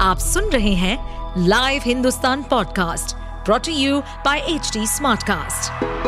आप सुन रहे हैं live Hindustan podcast brought to you by HT smartcast.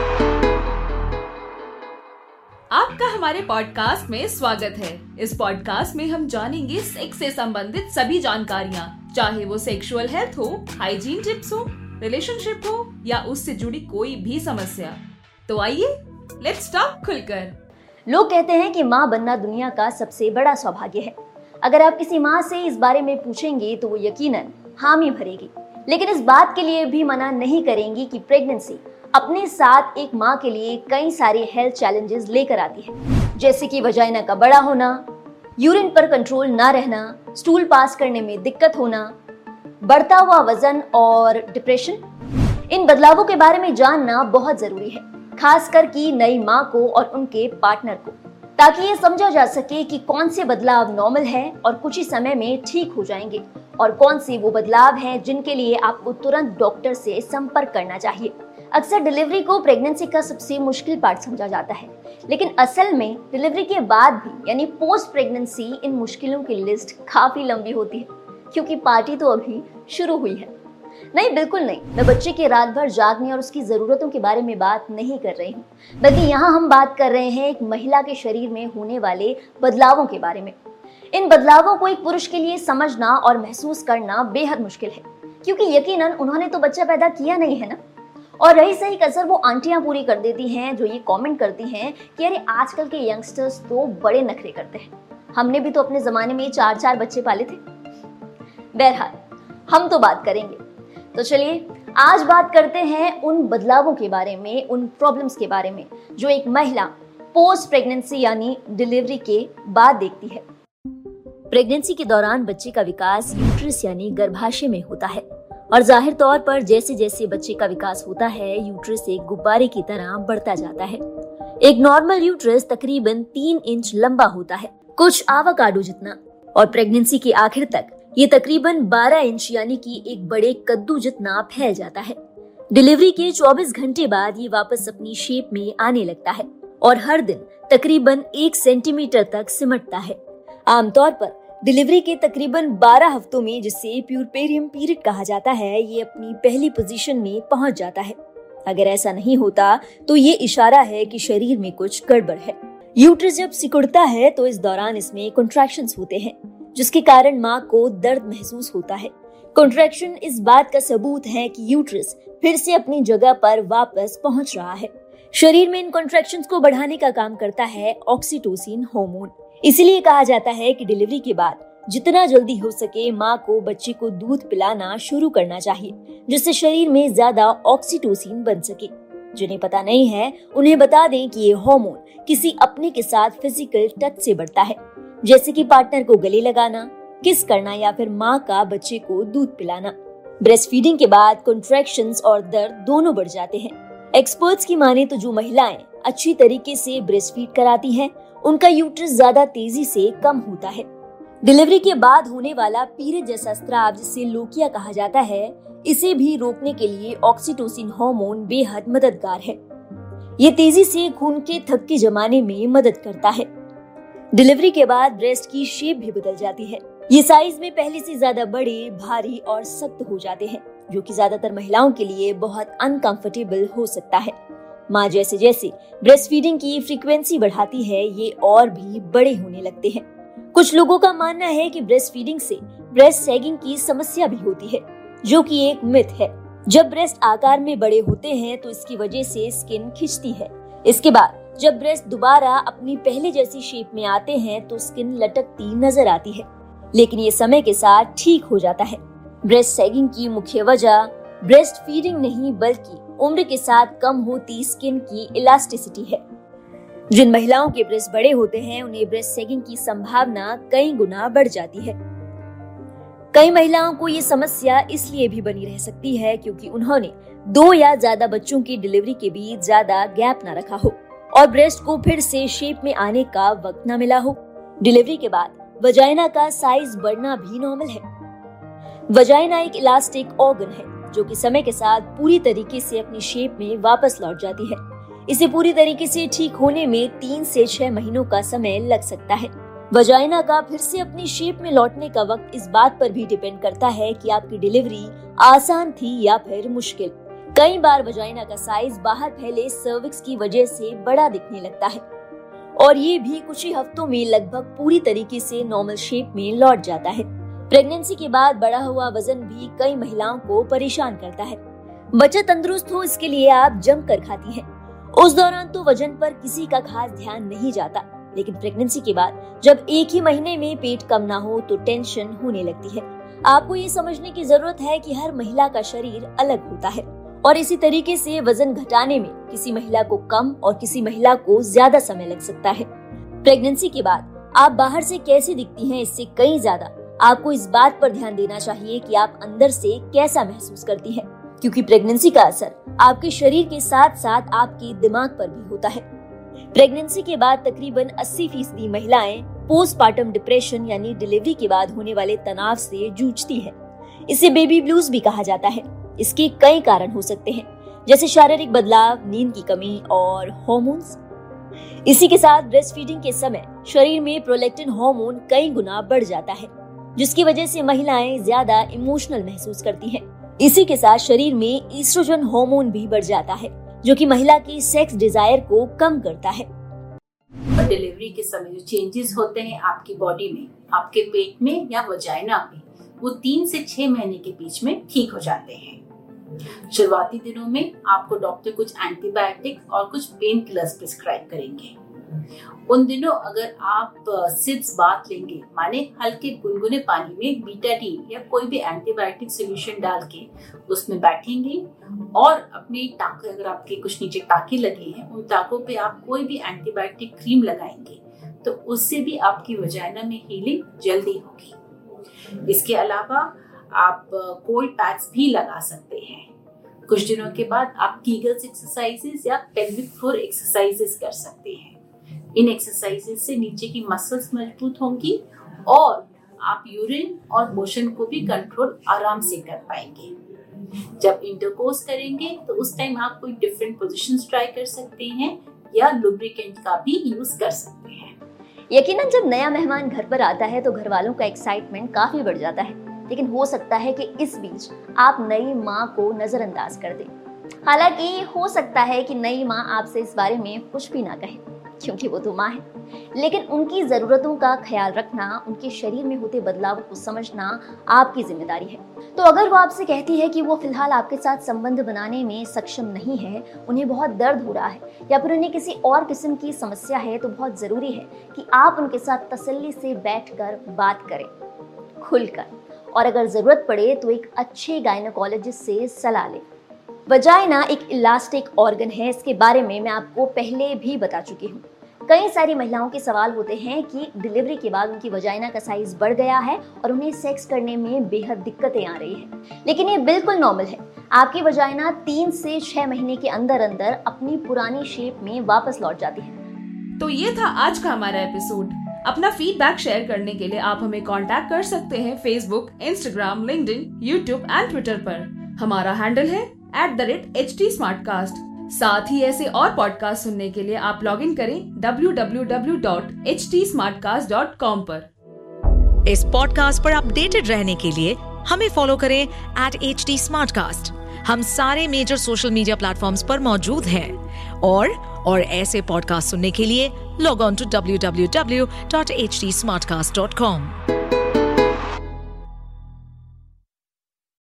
आपका हमारे पॉडकास्ट में स्वागत है। इस पॉडकास्ट में हम जानेंगे सेक्स से संबंधित सभी जानकारियाँ, चाहे वो सेक्सुअल हेल्थ हो, हाइजीन टिप्स हो, रिलेशनशिप हो या उससे जुड़ी कोई भी समस्या। तो आइए लेट्स टॉक खुलकर। लोग कहते हैं कि माँ बनना दुनिया का सबसे बड़ा सौभाग्य है। अगर आप किसी माँ से इस बारे में पूछेंगे तो वो यकीनन हामी भरेगी, लेकिन इस बात के लिए भी मना नहीं करेंगी कि प्रेगनेंसी अपने साथ एक माँ के लिए कई सारे हेल्थ चैलेंजेस लेकर आती है, जैसे कि वजाइना का बड़ा होना, यूरिन पर कंट्रोल ना रहना, स्टूल पास करने में दिक्कत होना, बढ़ता हुआ वजन और डिप्रेशन। इन बदलावों के बारे में जानना बहुत जरूरी है, खासकर कि नई माँ को और उनके पार्टनर को, ताकि ये समझा जा सके कि कौन से बदलाव नॉर्मल है और कुछ ही समय में ठीक हो जाएंगे और कौन से वो बदलाव हैं जिनके लिए आपको तुरंत डॉक्टर से संपर्क करना चाहिए। अक्सर डिलीवरी को प्रेगनेंसी का सबसे मुश्किल पार्ट समझा जाता है, लेकिन असल में डिलीवरी के बाद भी यानी पोस्ट प्रेगनेंसी इन मुश्किलों की लिस्ट काफी लंबी होती है, क्योंकि पार्टी तो अभी शुरू हुई है। नहीं, बिल्कुल नहीं, मैं बच्चे के रात भर जागने और उसकी जरूरतों के बारे में बात नहीं कर रही हूँ, बल्कि यहाँ हम बात कर रहे हैं एक महिला के शरीर में होने वाले बदलावों के बारे में। इन बदलावों को एक पुरुष के लिए समझना और महसूस करना बेहद मुश्किल है, क्योंकि यकीनन उन्होंने तो बच्चा पैदा किया नहीं है ना। और रही सही कसर वो आंटियां पूरी कर देती हैं जो ये कमेंट करती हैं कि अरे आजकल के यंगस्टर्स तो बड़े नखरे करते हैं, हमने भी तो अपने जमाने में 4-4 बच्चे पाले थे। बहरहाल हम तो बात करेंगे। तो चलिए आज बात करते हैं उन बदलावों के बारे में, उन प्रॉब्लम्स के बारे में जो एक महिला पोस्ट प्रेगनेंसी यानी डिलीवरी के बाद देखती है। प्रेगनेंसी के दौरान बच्चे का विकास यूट्रस यानी गर्भाशय में होता है और जाहिर तौर पर जैसे जैसे बच्चे का विकास होता है, यूट्रस एक गुब्बारे की तरह बढ़ता जाता है। एक नॉर्मल यूट्रस तकरीबन 3 इंच लंबा होता है, कुछ आवाकाडो जितना, और प्रेगनेंसी के आखिर तक ये तकरीबन 12 इंच यानी कि एक बड़े कद्दू जितना फैल जाता है। डिलीवरी के 24 घंटे बाद ये वापस अपनी शेप में आने लगता है और हर दिन तकरीबन 1 सेंटीमीटर तक सिमटता है। आमतौर पर डिलीवरी के तकरीबन 12 हफ्तों में, जिसे प्यूरपेरियम पीरियड कहा जाता है, ये अपनी पहली पोजीशन में पहुंच जाता है। अगर ऐसा नहीं होता तो ये इशारा है कि शरीर में कुछ गड़बड़ है। यूट्रस जब सिकुड़ता है तो इस दौरान इसमें कॉन्ट्रैक्शंस होते हैं, जिसके कारण माँ को दर्द महसूस होता है। कॉन्ट्रैक्शन इस बात का सबूत है कि यूट्रस फिर से अपनी जगह पर वापस पहुंच रहा है। शरीर में इन कॉन्ट्रैक्शंस को बढ़ाने का काम करता है ऑक्सीटोसिन हार्मोन। इसीलिए कहा जाता है कि डिलीवरी के बाद जितना जल्दी हो सके माँ को बच्चे को दूध पिलाना शुरू करना चाहिए, जिससे शरीर में ज्यादा ऑक्सीटोसिन बन सके। जिन्हें पता नहीं है उन्हें बता दें कि ये हार्मोन किसी अपने के साथ फिजिकल टच से बढ़ता है, जैसे कि पार्टनर को गले लगाना, किस करना या फिर माँ का बच्चे को दूध पिलाना। ब्रेस्ट फीडिंग के बाद कॉन्ट्रैक्शंस और दर्द दोनों बढ़ जाते हैं। एक्सपर्ट्स की माने तो जो महिलाएं अच्छी तरीके से ब्रेस्ट फीड कराती हैं, उनका यूट्रस ज्यादा तेजी से कम होता है। डिलीवरी के बाद होने वाला पीरियड जैसा स्राव, जिसे लोकिया कहा जाता है, इसे भी रोकने के लिए ऑक्सीटोसिन हार्मोन बेहद मददगार है। ये तेजी से खून के थक्के जमाने में मदद करता है। डिलीवरी के बाद ब्रेस्ट की शेप भी बदल जाती है। ये साइज में पहले से ज्यादा बड़े, भारी और सख्त हो जाते हैं, जो कि ज्यादातर महिलाओं के लिए बहुत अनकंफर्टेबल हो सकता है। माँ जैसे जैसे ब्रेस्ट फीडिंग की फ्रीक्वेंसी बढ़ाती है, ये और भी बड़े होने लगते हैं। कुछ लोगों का मानना है कि ब्रेस्ट फीडिंग से ब्रेस्ट सैगिंग की समस्या भी होती है, जो कि एक मिथ है। जब ब्रेस्ट आकार में बड़े होते हैं तो इसकी वजह से स्किन खिंचती है। इसके बाद जब ब्रेस्ट दोबारा अपनी पहले जैसी शेप में आते हैं तो स्किन लटकती नजर आती है, लेकिन ये समय के साथ ठीक हो जाता है। ब्रेस्ट सैगिंग की मुख्य वजह ब्रेस्ट फीडिंग नहीं बल्कि उम्र के साथ कम होती स्किन की इलास्टिसिटी है। जिन महिलाओं के ब्रेस्ट बड़े होते हैं उन्हें ब्रेस्ट सैगिंग की संभावना कई गुना बढ़ जाती है। कई महिलाओं को ये समस्या इसलिए भी बनी रह सकती है क्योंकि उन्होंने 2 या ज्यादा बच्चों की डिलीवरी के बीच ज्यादा गैप न रखा हो और ब्रेस्ट को फिर से शेप में आने का वक्त न मिला हो। डिलीवरी के बाद वजाइना का साइज बढ़ना भी नॉर्मल है। वजाइना एक इलास्टिक ऑर्गन है जो कि समय के साथ पूरी तरीके से अपनी शेप में वापस लौट जाती है। इसे पूरी तरीके से ठीक होने में 3 से 6 महीनों का समय लग सकता है। वजाइना का फिर से अपनी शेप में लौटने का वक्त इस बात पर भी डिपेंड करता है कि आपकी डिलीवरी आसान थी या फिर मुश्किल। कई बार वजाइना का साइज बाहर फैले सर्विक्स की वजह से बड़ा दिखने लगता है और ये भी कुछ ही हफ्तों में लगभग पूरी तरीके से नॉर्मल शेप में लौट जाता है। प्रेगनेंसी के बाद बढ़ा हुआ वजन भी कई महिलाओं को परेशान करता है। बच्चा तंदुरुस्त हो इसके लिए आप जमकर खाती हैं। उस दौरान तो वजन पर किसी का खास ध्यान नहीं जाता, लेकिन प्रेगनेंसी के बाद जब एक ही महीने में पेट कम ना हो तो टेंशन होने लगती है। आपको ये समझने की जरूरत है कि हर महिला का शरीर अलग होता है और इसी तरीके से वजन घटाने में किसी महिला को कम और किसी महिला को ज्यादा समय लग सकता है। प्रेगनेंसी के बाद आप बाहर से कैसी दिखती हैं इससे कहीं ज्यादा आपको इस बात पर ध्यान देना चाहिए कि आप अंदर से कैसा महसूस करती हैं, क्योंकि प्रेगनेंसी का असर आपके शरीर के साथ साथ आपके दिमाग पर भी होता है। प्रेगनेंसी के बाद तकरीबन 80% महिलाएं पोस्टपार्टम डिप्रेशन यानी डिलीवरी के बाद होने वाले तनाव से जूझती है। इसे बेबी ब्लूज भी कहा जाता है। इसके कई कारण हो सकते हैं, जैसे शारीरिक बदलाव, नींद की कमी और हार्मोन्स। इसी के साथ ब्रेस्ट फीडिंग के समय शरीर में प्रोलैक्टिन हार्मोन कई गुना बढ़ जाता है, जिसकी वजह से महिलाएं ज्यादा इमोशनल महसूस करती हैं। इसी के साथ शरीर में ईस्ट्रोजन हार्मोन भी बढ़ जाता है, जो कि महिला की सेक्स डिजायर को कम करता है। डिलीवरी के समय जो चेंजेस होते हैं आपकी बॉडी में, आपके पेट में या वजाइना में, वो 3 से 6 महीने के बीच में ठीक हो जाते हैं। शुरुआती दिनों में आपको डॉक्टर कुछ एंटीबायोटिक और कुछ पेन किलर्स प्रिस्क्राइब करेंगे। उन दिनों अगर आप सिप्स बाथ लेंगे, माने हल्के गुनगुने पानी में बीटाडीन या कोई भी एंटीबायोटिक सोल्यूशन डाल के उसमें बैठेंगे और अपने टाँके, अगर आपके कुछ नीचे टाँके लगे हैं, उन टाँकों पे आप कोई भी एंटीबायोटिक क्रीम लगाएंगे तो उससे भी आपकी वजाइना में हीलिंग जल्दी होगी। इसके अलावा आप कोल्ड पैक्स भी लगा सकते हैं। कुछ दिनों के बाद आप कीगल्स एक्सरसाइजेस या पेल्विक फ्लोर एक्सरसाइजेस कर सकते हैं। इन एक्सरसाइजेस से नीचे की मसल्स मजबूत होंगी और आप यूरिन और मोशन को भी कंट्रोल आराम से कर पाएंगे। जब इंटरकोर्स करेंगे तो उस टाइम आप कोई डिफरेंट पोजीशंस ट्राई कर सकते हैं या लुब्रिकेंट का भी यूज कर सकते हैं। यकीनन जब नया मेहमान घर पर आता है तो घर वालों का एक्साइटमेंट काफी बढ़ जाता है, लेकिन हो सकता है कि इस बीच आप नई माँ को नजरअंदाज कर दें। हालांकि हो सकता है कि नई माँ आपसे इस बारे में कुछ भी ना कहे, क्योंकि वो तो माँ है, लेकिन उनकी जरूरतों का ख्याल रखना, उनके शरीर में होते बदलावों को समझना आपकी जिम्मेदारी है। तो अगर वो आपसे कहती है कि वो फिलहाल आपके साथ संबंध बनाने में सक्षम नहीं है, उन्हें बहुत दर्द हो रहा है या फिर उन्हें किसी और किस्म की समस्या है, तो बहुत जरूरी है कि आप उनके साथ तसल्ली से बैठकर बात करें, खुलकर, और अगर जरूरत पड़े तो एक अच्छे गायनेकोलॉजिस्ट से सलाह लें। वजाइना एक इलास्टिक ऑर्गन है, इसके बारे में मैं आपको पहले भी बता चुकी हूँ। कई सारी महिलाओं के सवाल होते हैं कि डिलीवरी के बाद उनकी वजाइना का साइज बढ़ गया है और उन्हें सेक्स करने में बेहद दिक्कतें आ रही हैं, लेकिन ये बिल्कुल नॉर्मल है। आपकी वजाइना 3 से 6 महीने के अंदर अंदर अपनी पुरानी शेप में वापस लौट जाती है। तो ये था आज का हमारा एपिसोड। अपना फीडबैक शेयर करने के लिए आप हमें कांटेक्ट कर सकते हैं Facebook, Instagram, LinkedIn, YouTube and Twitter पर। हमारा हैंडल है @HT Smartcast। साथ ही ऐसे और पॉडकास्ट सुनने के लिए आप लॉग इन करें www.htsmartcast.com पर। इस पॉडकास्ट पर अपडेटेड रहने के लिए हमें फॉलो करें @HT Smartcast। हम सारे मेजर सोशल मीडिया प्लेटफॉर्म्स पर मौजूद हैं और ऐसे पॉडकास्ट सुनने के लिए लॉग ऑन टू www.htsmartcast.com।